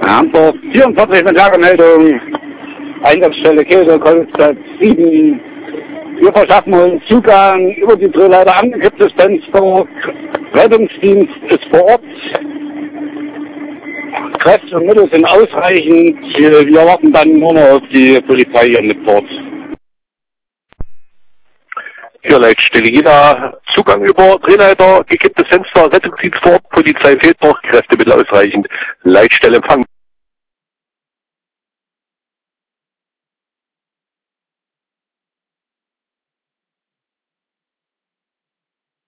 Hamburg, 44 mit Lagemeldung, Einsatzstelle Käse, 7. Wir verschaffen uns Zugang über die Drehleiter angekipptes Fenster. Rettungsdienst ist vor Ort. Kräfte und Mittel sind ausreichend. Wir warten dann nur noch auf die Polizei hier mit Bord. Hier Leitstelle Jena, Zugang über Drehleiter, gekipptes Fenster, Rettungsdienst vor Ort, Polizei fehlt noch, Kräftemittel ausreichend, Leitstelle empfangen.